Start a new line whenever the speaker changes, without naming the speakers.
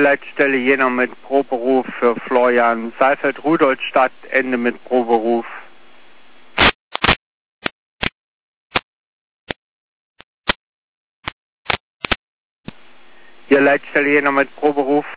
Leitstelle Jena mit Proberuf für Florian Seifert, Rudolstadt, Ende mit Proberuf. Hier Leitstelle Jena mit Proberuf.